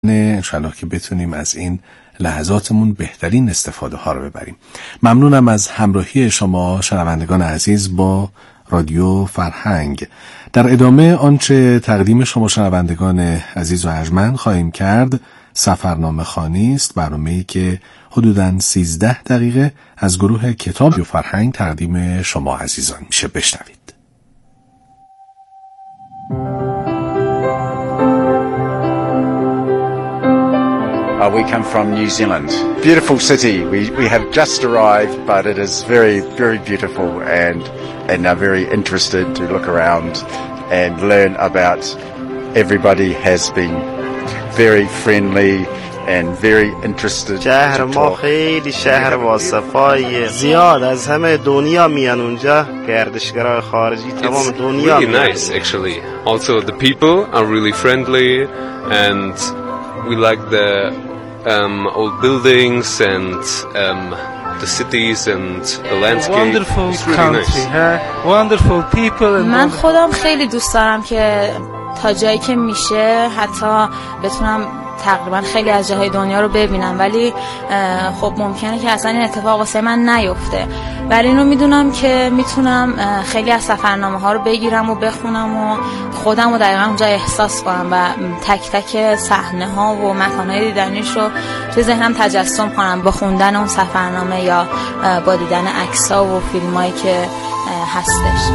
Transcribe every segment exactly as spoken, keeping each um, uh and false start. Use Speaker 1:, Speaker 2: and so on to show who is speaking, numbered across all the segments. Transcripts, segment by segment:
Speaker 1: انشالله که بتونیم از این لحظاتمون بهترین استفاده ها رو ببریم. ممنونم از همراهی شما شنوندگان عزیز با رادیو فرهنگ. در ادامه آنچه تقدیم شما شنوندگان عزیز و ارجمند خواهیم کرد سفرنامه خوانی است، برنامه‌ای که حدوداً سیزده دقیقه از گروه کتاب و فرهنگ تقدیم شما عزیزان میشه. بشنوید.
Speaker 2: Uh, we come from New Zealand. Beautiful city. We we have just arrived, but it is very, very beautiful and and are very interested to look around and learn about. Everybody has been very friendly and very interested.
Speaker 3: شهر ما خیلی شهر باصفاییه. زیاد از همه دنیا میان اونجا. گردشگرای خارجی تمام دنیا.
Speaker 4: It's really nice actually. Also the people are really friendly and we like the um, old buildings and um, the cities and the landscape.
Speaker 5: Wonderful
Speaker 4: it's really
Speaker 5: country,
Speaker 4: nice.
Speaker 5: huh? Wonderful people. And
Speaker 6: من خودم خیلی دوست دارم که تا جایی که میشه حتی بتونم تقریبا خیلی از جاهای دنیا رو ببینم، ولی خب ممکنه که اصلا این اتفاق واسه من نیفته، ولی اینو میدونم که میتونم خیلی از سفرنامه ها رو بگیرم و بخونم و خودم رو دقیقا اونجا احساس کنم و تک تک صحنه ها و مکانهای دیدنیش رو توی ذهنم تجسم کنم با خوندن اون سفرنامه یا با دیدن عکس‌ها و فیلمایی که هستش.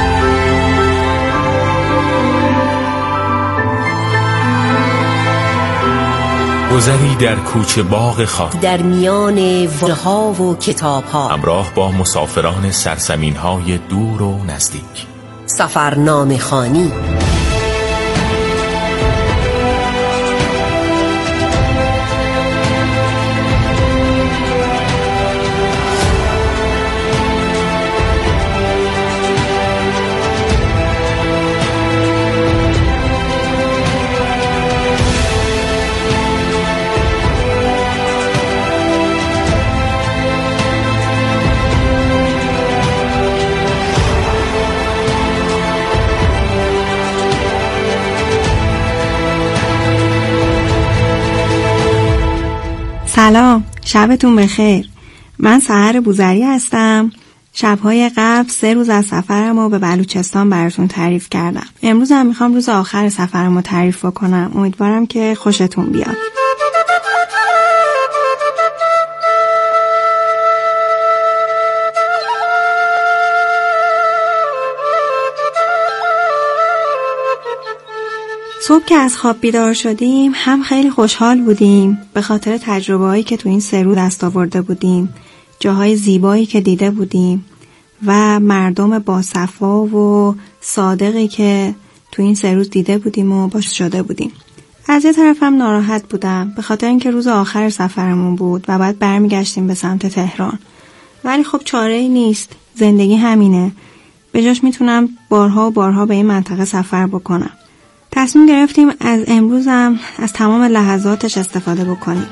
Speaker 7: گذری در کوچه باغ خاک
Speaker 8: در میان ورها و کتاب‌ها،
Speaker 7: همراه با مسافران سرزمین‌های دور و نزدیک.
Speaker 8: سفرنامه خوانی.
Speaker 9: سلام، شبتون بخیر. من سحر بوزری هستم. شبهای قبل سه روز از سفرمو به بلوچستان براتون تعریف کردم. امروز هم میخوام روز آخر سفرمو تعریف بکنم. امیدوارم که خوشتون بیاد. صبح که از خواب بیدار شدیم هم خیلی خوشحال بودیم به خاطر تجربه‌هایی که تو این سه روز دست آورده بودیم، جاهای زیبایی که دیده بودیم و مردم باصفا و صادقی که تو این سه روز دیده بودیم و باش شده بودیم. از یه طرفم ناراحت بودم به خاطر اینکه روز آخر سفرمون بود و بعد برمیگشتیم به سمت تهران. ولی خب چاره‌ای نیست، زندگی همینه. به جاش میتونم بارها و بارها به این منطقه سفر بکنم. تصمیم گرفتیم از امروزم از تمام لحظاتش استفاده بکنیم.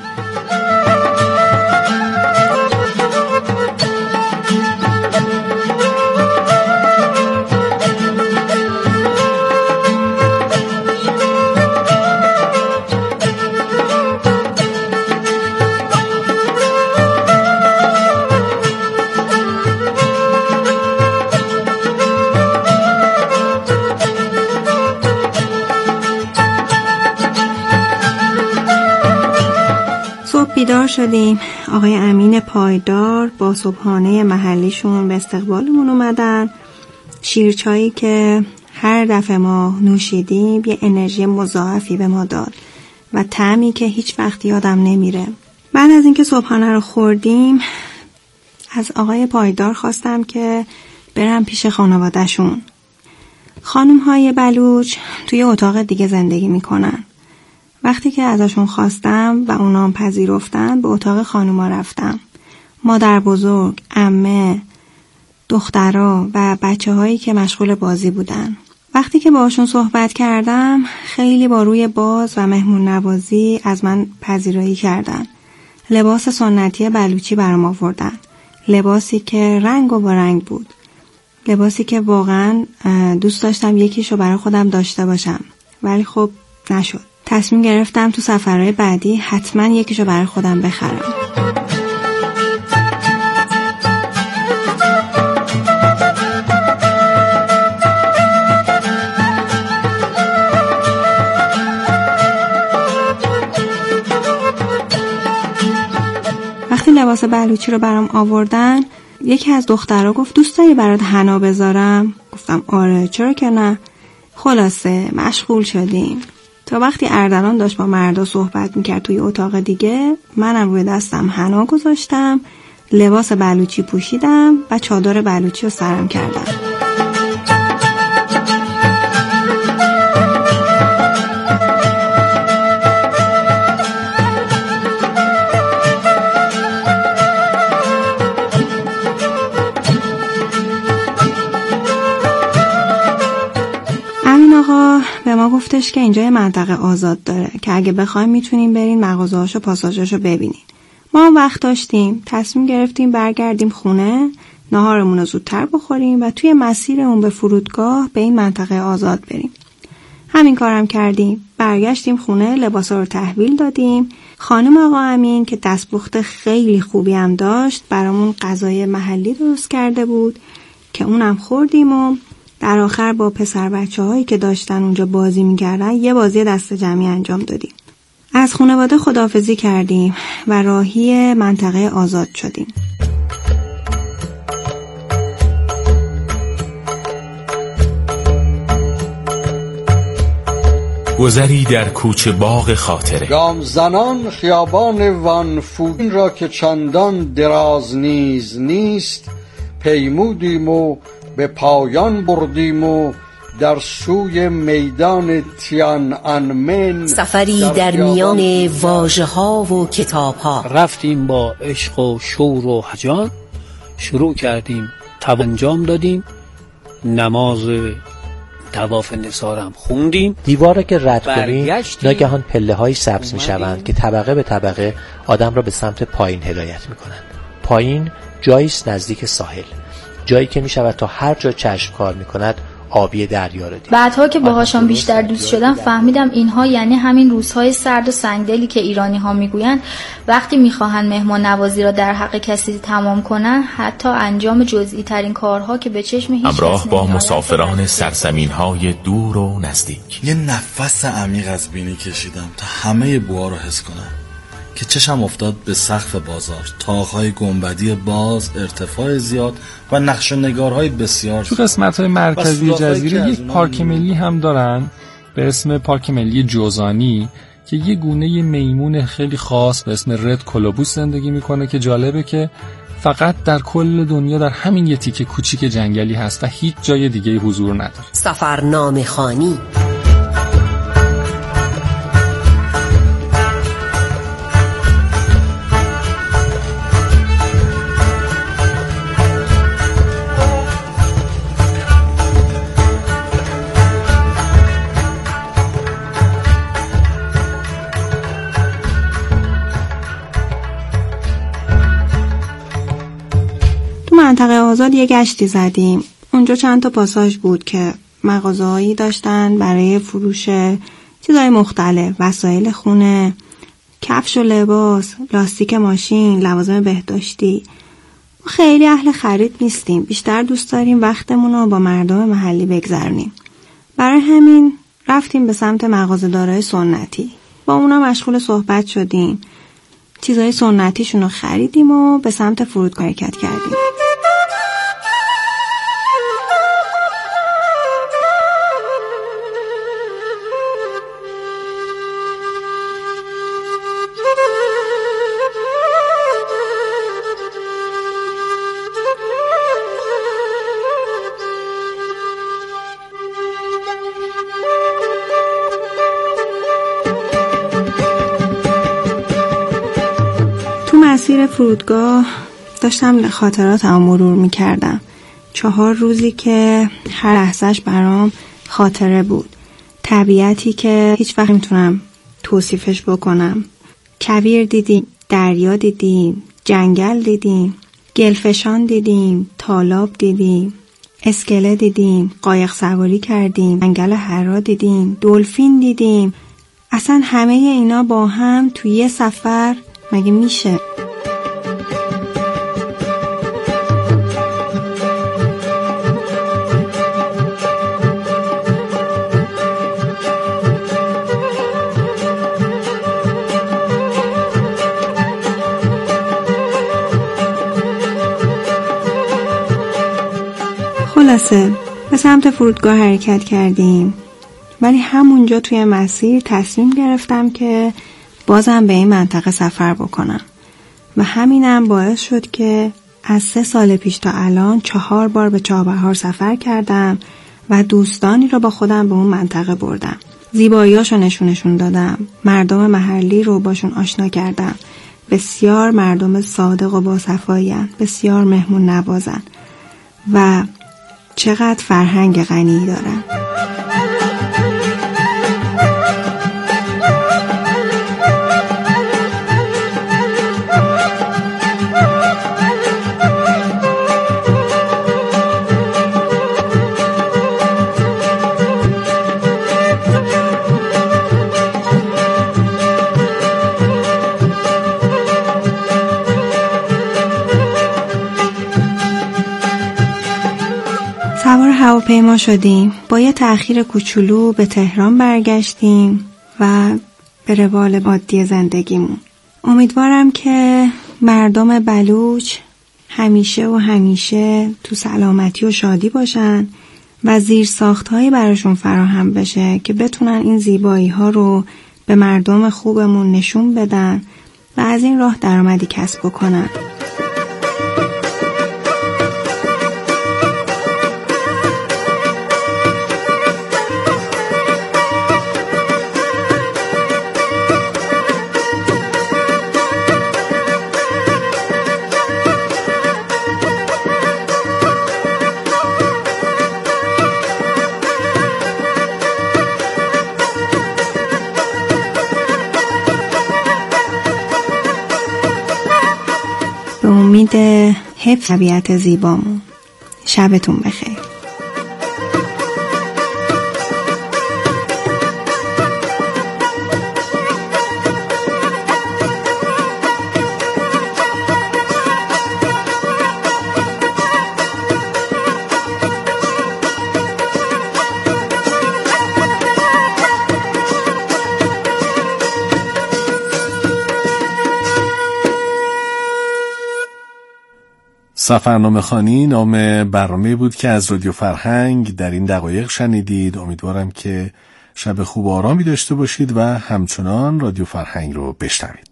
Speaker 9: بیدار شدیم. آقای امین پایدار با صبحانه محلیشون به استقبالمون اومدن. شیرچایی که هر دفعه ما نوشیدیم یه انرژی مضاعفی به ما داد و طعمی که هیچ وقت یادم نمیره. بعد از اینکه صبحانه رو خوردیم از آقای پایدار خواستم که برم پیش خانواده‌شون. خانم‌های بلوچ توی اتاق دیگه زندگی میکنن. وقتی که ازشون خواستم و اونام پذیرفتن به اتاق خانوما رفتم. مادر بزرگ، عمه، دخترها و بچه هایی که مشغول بازی بودن. وقتی که باشون صحبت کردم خیلی با روی باز و مهمون نوازی از من پذیرایی کردن. لباس سنتی بلوچی برام آوردن. لباسی که رنگ و با رنگ بود. لباسی که واقعا دوست داشتم یکیشو برای خودم داشته باشم. ولی خب نشد. تصمیم گرفتم تو سفرهای بعدی حتما یکیشو برای خودم بخرم. وقتی لباس بلوچی رو برام آوردن، یکی از دخترها گفت دوست داری برات حنا بذارم؟ گفتم آره، چرا که نه. خلاصه مشغول شدیم تا وقتی اردلان داشت با مردا صحبت میکرد توی اتاق دیگه، منم روی دستم حنا گذاشتم، لباس بلوچی پوشیدم و چادر بلوچی رو سرم کردم. به ما گفتش که اینجا یه منطقه آزاد داره که اگه بخوایم میتونیم برین مغازه‌هاشو پاساژاشو ببینین. ما هم وقت داشتیم، تصمیم گرفتیم برگردیم خونه، ناهارمون رو زودتر بخوریم و توی مسیرمون به فرودگاه به این منطقه آزاد بریم. همین کارم کردیم. برگشتیم خونه، لباسا رو تحویل دادیم. خانم آقا امین که دستپخت خیلی خوبی هم داشت برامون غذای محلی درست کرده بود که اونم خوردیم و در آخر با پسر بچه هایی که داشتن اونجا بازی میکردن یه بازی دست جمعی انجام دادیم. از خانواده خداحافظی کردیم و راهی منطقه آزاد شدیم.
Speaker 7: گذری در کوچه باغ خاطره.
Speaker 10: گام زنان خیابان وانفودین را که چندان دراز نیز نیست پیمودیم و به پایان بردیم و در سوی میدان تیان انمن
Speaker 8: سفری در, در میان واژه ها و کتاب ها.
Speaker 5: رفتیم با عشق و شور و هیجان، شروع کردیم، طواف انجام دادیم، نماز طواف نثارم خوندیم.
Speaker 11: دیواره که رد کنیم ناگهان پله های سبز می شوند که طبقه به طبقه آدم را به سمت پایین هدایت می کنند. پایین جاییست نزدیک ساحل، جایی که می شود تا هر جا چشم کار می کند آبی دریا را دید.
Speaker 12: بعدها که باهاشون بیشتر دوست شدم فهمیدم اینها یعنی همین روزهای سرد و سنگدلی که ایرانی ها میگویند وقتی میخواهند مهمان نوازی را در حق کسی تمام کنند حتی انجام جزئی ترین کارها که به چشم هیچ
Speaker 7: همراه با مسافران سرزمین های دور و نزدیک.
Speaker 13: یه نفس عمیق از بینی کشیدم تا همه بوها رو حس کنم که چشم افتاد به سقف بازار، طاق‌های گنبدی باز، ارتفاع زیاد و نقش و نگارهای بسیار.
Speaker 14: تو قسمت‌های مرکزی جزیره یک پارک ملی هم دارن به اسم پارک ملی جوزانی که یه گونه میمون خیلی خاص به اسم رد کولوبوس زندگی میکنه که جالبه که فقط در کل دنیا در همین یه تیکه کوچیک جنگلی هست و هیچ جای دیگه حضور نداره.
Speaker 8: سفرنامه خوانی.
Speaker 9: منطقه آزاد یه گشتی زدیم. اونجا چند تا پاساژ بود که مغازه‌هایی داشتن برای فروش چیزای مختلف، وسایل خونه، کفش و لباس، لاستیک ماشین، لوازم بهداشتی. خیلی اهل خرید نیستیم، بیشتر دوست داریم وقتمون رو با مردم محلی بگذرونیم. برای همین رفتیم به سمت مغازه‌دارای سنتی. با اونا مشغول صحبت شدیم. چیزای سنتیشون رو خریدیم و به سمت فرودگاه حرکت کردیم. مسیر فرودگاه داشتم خاطراتم مرور می‌کردم. چهار روزی که هر لحظهش برام خاطره بود. طبیعتی که هیچ وقت نمیتونم توصیفش بکنم. کویر دیدیم، دریا دیدیم، جنگل دیدیم، گلفشان دیدیم، تالاب دیدیم، اسکله دیدیم، قایق سواری کردیم، جنگل حرا دیدیم، دلفین دیدیم. اصلا همه اینا با هم توی یه سفر مگه میشه؟ خلاصه به سمت فرودگاه حرکت کردیم، ولی همونجا توی مسیر تصمیم گرفتم که بازم به این منطقه سفر بکنم و همینم باعث شد که از سه سال پیش تا الان چهار بار به چابهار سفر کردم و دوستانی رو با خودم به اون منطقه بردم. زیباییاشو نشونشون دادم، مردم محلی رو باشون آشنا کردم. بسیار مردم صادق و باصفایی‌اند، بسیار مهمون نوازن و چقدر فرهنگ غنی دارن. سوار هواپیما شدیم، با یه تأخیر کوچولو به تهران برگشتیم و به روال عادی زندگیمون. امیدوارم که مردم بلوچ همیشه و همیشه تو سلامتی و شادی باشن و زیرساخت‌هایی براشون فراهم بشه که بتونن این زیبایی‌ها رو به مردم خوبمون نشون بدن و از این راه درآمدی کسب بکنن. به امید حفظ طبیعت زیبامون. شبتون بخیر.
Speaker 1: سفرنامه خوانی نام برنامه بود که از رادیو فرهنگ در این دقایق شنیدید. امیدوارم که شب خوب و آرامی داشته باشید و همچنان رادیو فرهنگ رو بشنوید.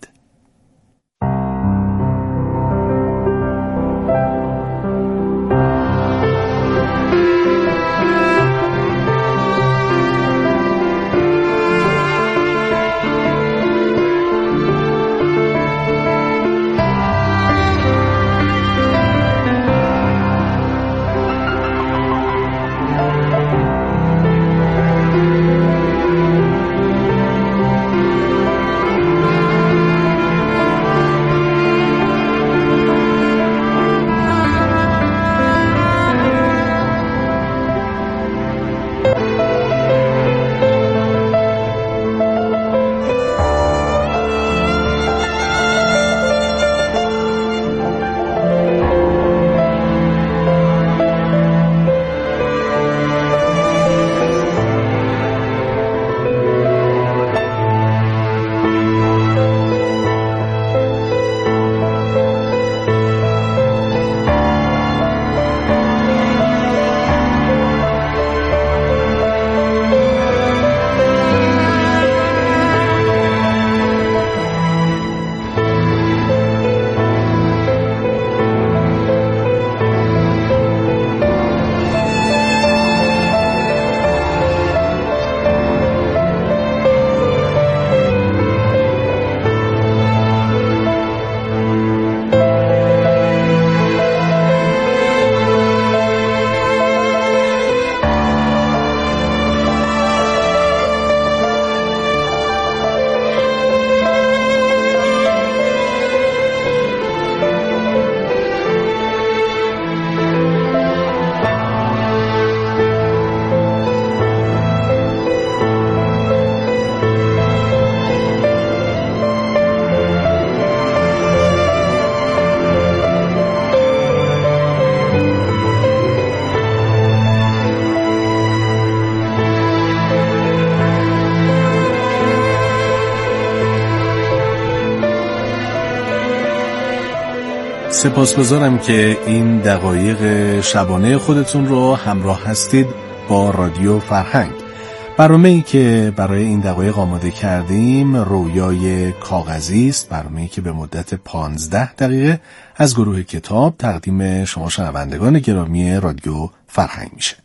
Speaker 1: سپاسگزارم که این دقایق شبانه خودتون رو همراه هستید با رادیو فرهنگ. برنامه‌ای که برای این دقایق آماده کردیم رویای کاغذی است، برنامه‌ای که به مدت پانزده دقیقه از گروه کتاب تقدیم شما شنوندگان گرامی رادیو فرهنگ میشه.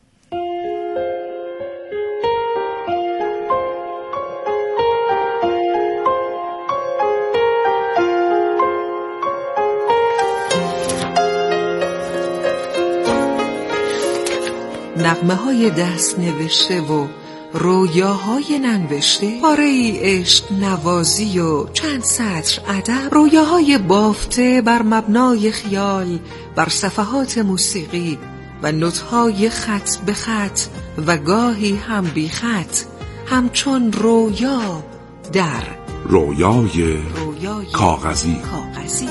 Speaker 15: نغمه های دست نوشته و رویاهای ننوشته، پاره ای عشق نوازی و چند سطر ادب، رویاهای بافته بر مبنای خیال بر صفحات موسیقی و نوت‌های خط به خط و گاهی هم بی خط، همچون رویا در
Speaker 16: رویای, رویای کاغذی.
Speaker 15: کاغذی.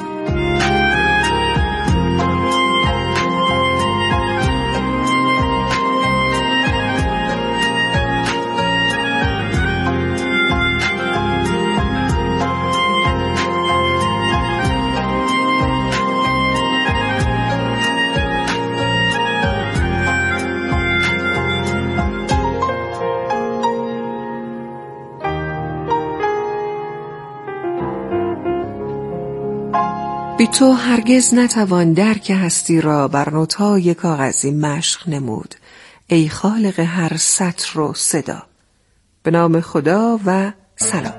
Speaker 15: بی تو هرگز نتوان درک هستی را بر نوت‌های کاغذی مشق نمود، ای خالق هر سطر و صدا. به نام خدا و سلام.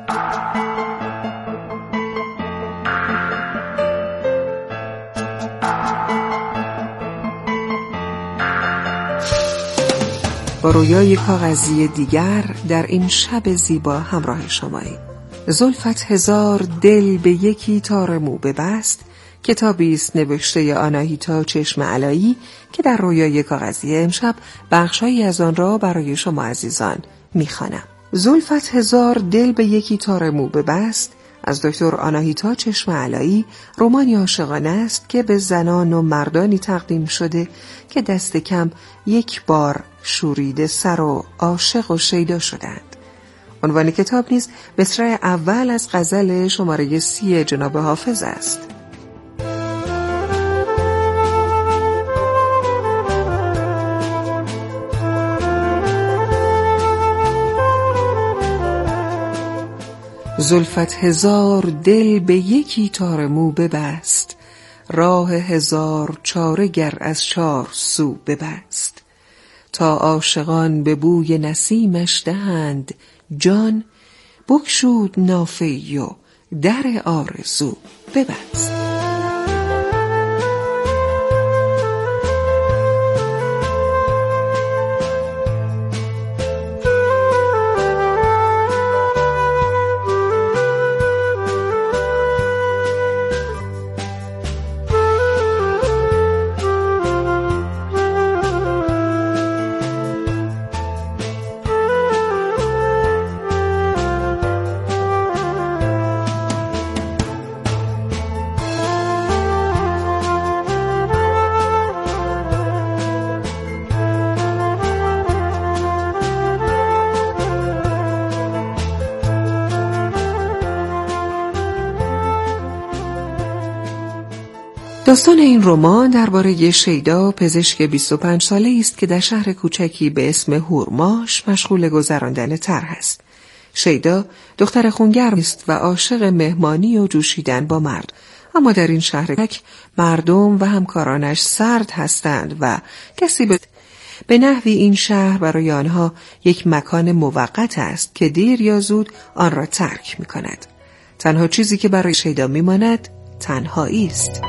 Speaker 15: با رویای کاغذی دیگر در این شب زیبا همراه شمایی. زلفت هزار دل به یکی تار مو ببست، کتابی است نوشته آناهیتا چشم علایی که در رویای کاغذی امشب بخشایی از آن را برای شما عزیزان میخوانم. زلفت هزار دل به یکی تار مو ببست از دکتر آناهیتا چشم علایی رمانی عاشقانه است که به زنان و مردانی تقدیم شده که دست کم یک بار شوریده سر و عاشق و شیدا شدند. عنوان کتاب نیز مصرع اول از غزل شماره سی جناب حافظ است. زلفت هزار دل به یکی تار مو ببست، راه هزار چاره گر از چار سو ببست. تا عاشقان به بوی نسیمش دهند جان، بگشود نافه و در آرزو ببست. داستان این رمان درباره شیدا، پزشک بیست و پنج ساله است که در شهر کوچکی به اسم هورماش مشغول گذراندن طرح است. شیدا دختر خونگرم است و عاشق مهمانی و جوشیدن با مرد، اما در این شهر کوچک مردم و همکارانش سرد هستند و کسی به به نحوی این شهر برای آنها یک مکان موقت است که دیر یا زود آن را ترک می کند. تنها چیزی که برای شیدا می ماند تنهایی است.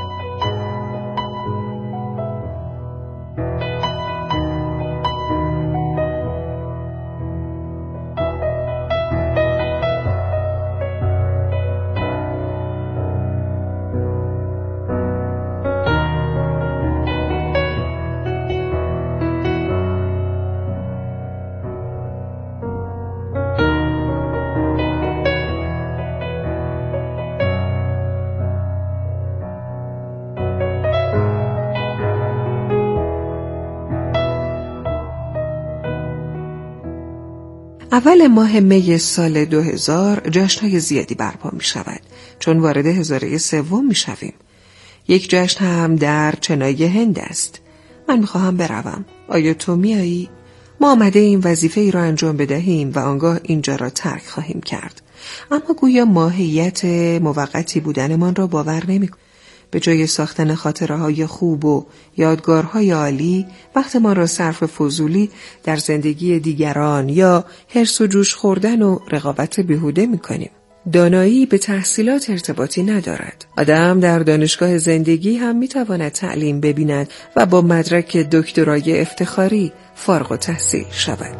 Speaker 15: اول ماه می سال دو هزار جشن‌های زیادی برپا می شود چون وارد هزاره سوم می شویم. یک جشن هم در چنای هند است. من میخواهم بروم. آیا تو میایی؟ ما آمده این وظیفه ای را انجام بدهیم و آنگاه اینجا را ترک خواهیم کرد. اما گویا ماهیت موقتی بودنمان را باور نمی‌کنیم. به جای ساختن خاطره‌های خوب و یادگارهای عالی، وقت ما را صرف فضولی در زندگی دیگران یا حرص و جوش خوردن و رقابت بیهوده می‌کنیم. دانایی به تحصیلات ارتباطی ندارد. آدم در دانشگاه زندگی هم می‌تواند تعلیم ببیند و با مدرک دکترای افتخاری فارغ التحصیل شود.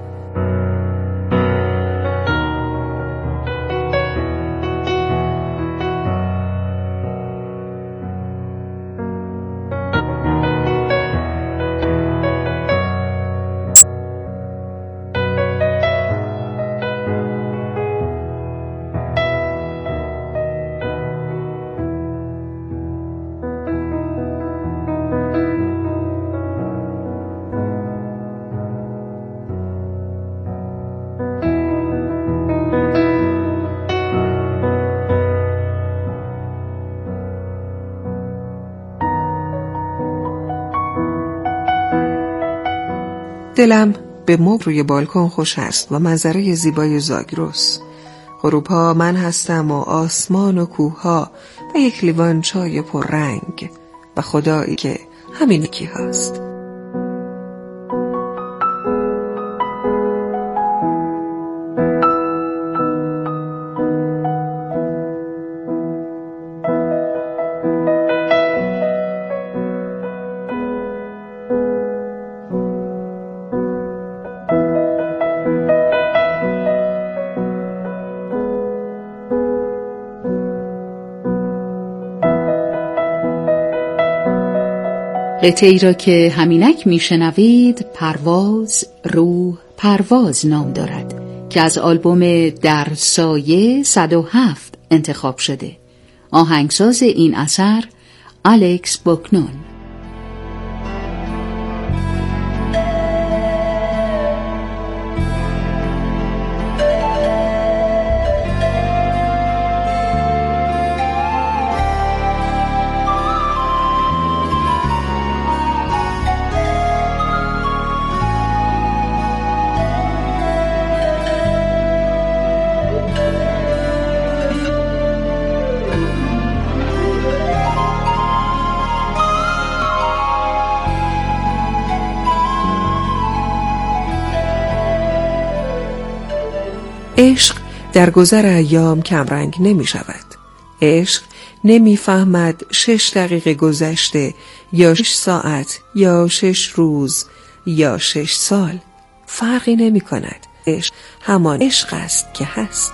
Speaker 15: دلم به مبل روی بالکن خوش است و منظره زیبای زاگرس. غروب‌ها من هستم و آسمان و کوه‌ها و یک لیوان چای پررنگ و خدایی که همین یکی هست.
Speaker 17: قطعی را که همینک میشنوید پرواز روح پرواز نام دارد که از آلبوم در سایه صد و هفت انتخاب شده. آهنگساز این اثر الکس بوکنون.
Speaker 15: عشق در گذر ایام کمرنگ نمی شود. عشق نمی فهمد شش دقیقه گذشته یا شش ساعت یا شش روز یا شش سال فرقی نمی کند. عشق همان عشق است که هست.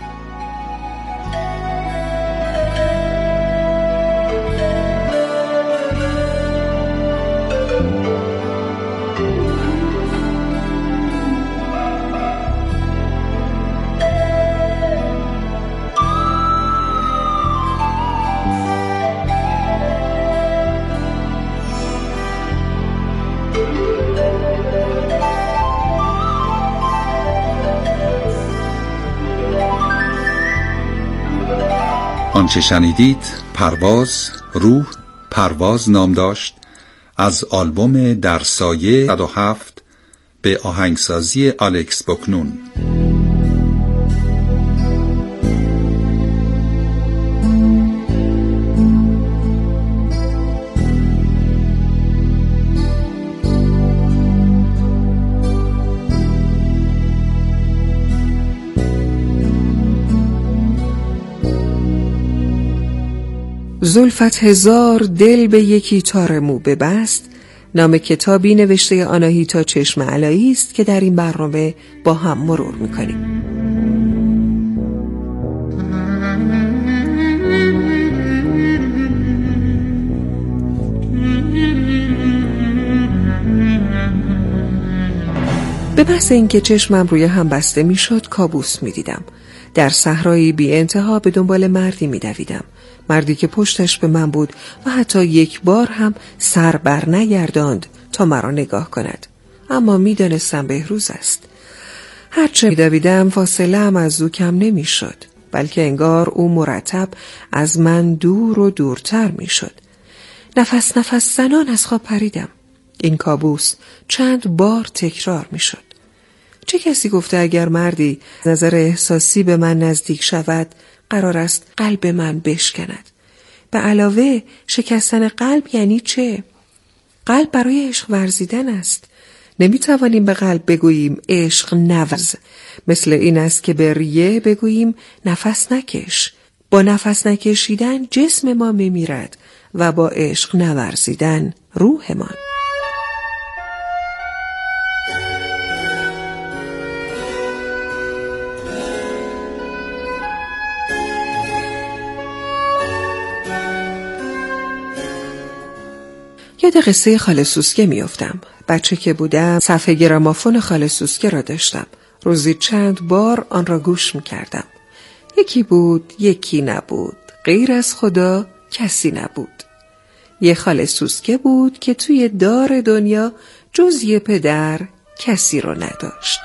Speaker 18: آنچه شنیدید پرواز روح پرواز نام داشت از آلبوم در سایه صد و هفت به آهنگسازی الکس بوکنون. زلفت هزار دل به یکی تار مو ببست نام کتابی نوشته آناهیتا چشم علایی است که در این برنامه با هم مرور می‌کنیم. به بحث اینکه چشمم روی هم بسته میشد کابوس می‌دیدم. در صحرایی بی انتها به دنبال مردی می‌دویدم. مردی که پشتش به من بود و حتی یک بار هم سر بر نگرداند تا مرا نگاه کند. اما می‌دانستم بهروز است. هرچه می‌دویدم فاصله هم از او کم نمی‌شد. بلکه انگار او مرتب از من دور و دورتر می شد. نفس نفس زنان از خواب پریدم. این کابوس چند بار تکرار می شد. چه کسی گفته اگر مردی نظر احساسی به من نزدیک شود قرار است قلب من بشکند؟ به علاوه شکستن قلب یعنی چه؟ قلب برای عشق ورزیدن است. نمی توانیم به قلب بگوییم عشق نورز. مثل این است که به ریه بگوییم نفس نکش. با نفس نکشیدن جسم ما می میرد و با عشق نورزیدن روحمان. یاد قصه خاله سوسکه میافتم. بچه که بودم صفحه گرامافون خاله سوسکه را داشتم. روزی چند بار آن را گوش میکردم. یکی بود، یکی نبود. غیر از خدا کسی نبود. یه خاله سوسکه بود که توی دار دنیا جز یه پدر کسی رو نداشت.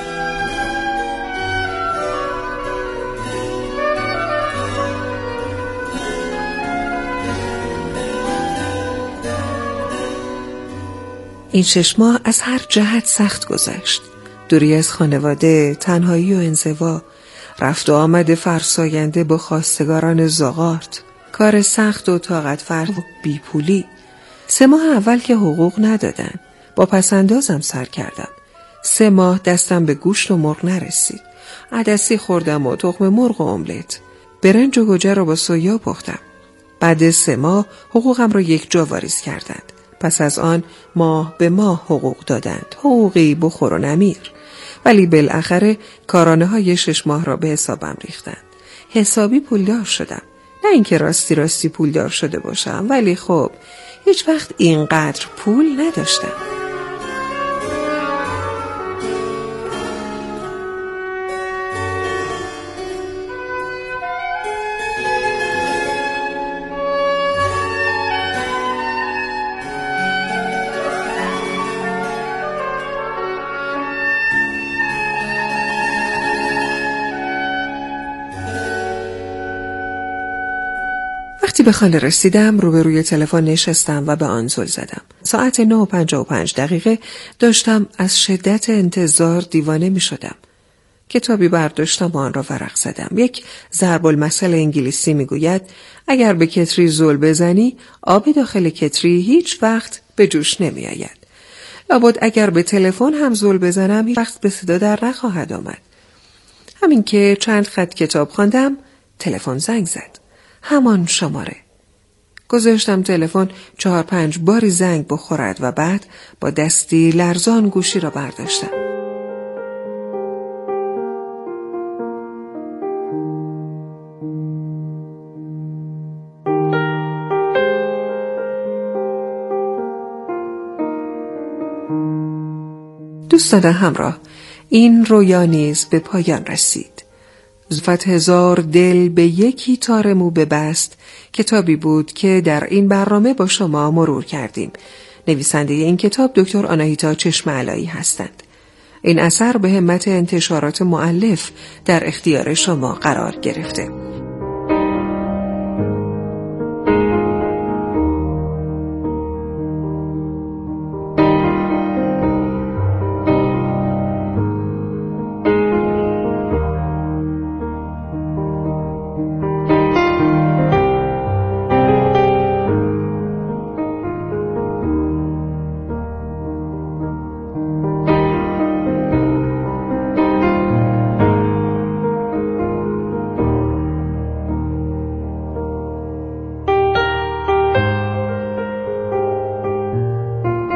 Speaker 18: این شش ماه از هر جهت سخت گذشت. دوری از خانواده، تنهایی و انزوا، رفت و آمد فرساینده با خواستگاران زاغارت، کار سخت و طاقت فرسا و بیپولی. سه ماه اول که حقوق ندادن، با پسندازم سر کردم. سه ماه دستم به گوشت و مرغ نرسید. عدسی خوردم و تخم مرغ و املت. برنج و گوجه را با سویا پختم. بعد سه ماه حقوقم را یک جا واریز کردند. پس از آن ماه به ماه حقوق دادند، حقوقی بخور و نمیر. ولی بالاخره کارانه های شش ماه را به حسابم ریختند. حسابی پولدار شدم. نه اینکه راستی راستی پولدار شده باشم، ولی خب هیچ وقت اینقدر پول نداشتم. وقتی به خانه رسیدم روبروی تلفن نشستم و به آن زل زدم. ساعت نه و پنجاه و پنج دقیقه داشتم از شدت انتظار دیوانه می شدم. کتابی برداشتم و آن را ورق زدم. یک ضرب المثل انگلیسی می گوید اگر به کتری زل بزنی آب داخل کتری هیچ وقت به جوش نمی آید. لابد اگر به تلفن هم زل بزنم هیچ وقت به صدا در نخواهد آمد. همین که چند خط کتاب خواندم تلفن زنگ زد. همان شماره. گذاشتم تلفن چهار پنج باری زنگ بخورد و بعد با دستی لرزان گوشی را برداشتم. دوستان همراه، این رویا نیز به پایان رسید. زلفت هزار دل به یکی تار مو ببست کتابی بود که در این برنامه با شما مرور کردیم. نویسنده این کتاب دکتر آناهیتا چشم علایی هستند. این اثر به همت انتشارات مؤلف در اختیار شما قرار گرفته.